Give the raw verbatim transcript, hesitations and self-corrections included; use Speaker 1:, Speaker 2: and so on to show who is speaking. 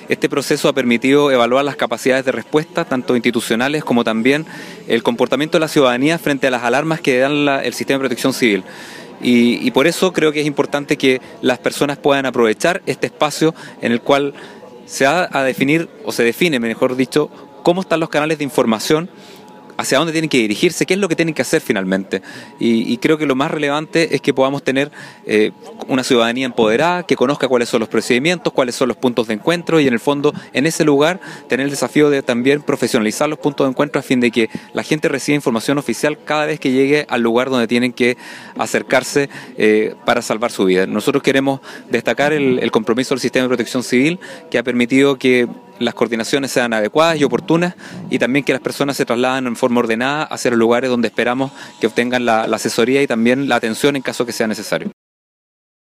Speaker 1: Este proceso ha permitido evaluar las capacidades de respuesta, tanto institucionales como también el comportamiento de la ciudadanía frente a las alarmas que dan la, el sistema de protección civil. Y, y por eso creo que es importante que las personas puedan aprovechar este espacio en el cual se va a definir, o se define, mejor dicho, cómo están los canales de información, hacia dónde tienen que dirigirse, qué es lo que tienen que hacer finalmente. Y, y creo que lo más relevante es que podamos tener eh, una ciudadanía empoderada, que conozca cuáles son los procedimientos, cuáles son los puntos de encuentro y en el fondo, en ese lugar, tener el desafío de también profesionalizar los puntos de encuentro a fin de que la gente reciba información oficial cada vez que llegue al lugar donde tienen que acercarse eh, para salvar su vida. Nosotros queremos destacar el, el compromiso del sistema de protección civil que ha permitido que las coordinaciones sean adecuadas y oportunas y también que las personas se trasladen en forma ordenada hacia los lugares donde esperamos que obtengan la, la asesoría y también la atención en caso que sea necesario.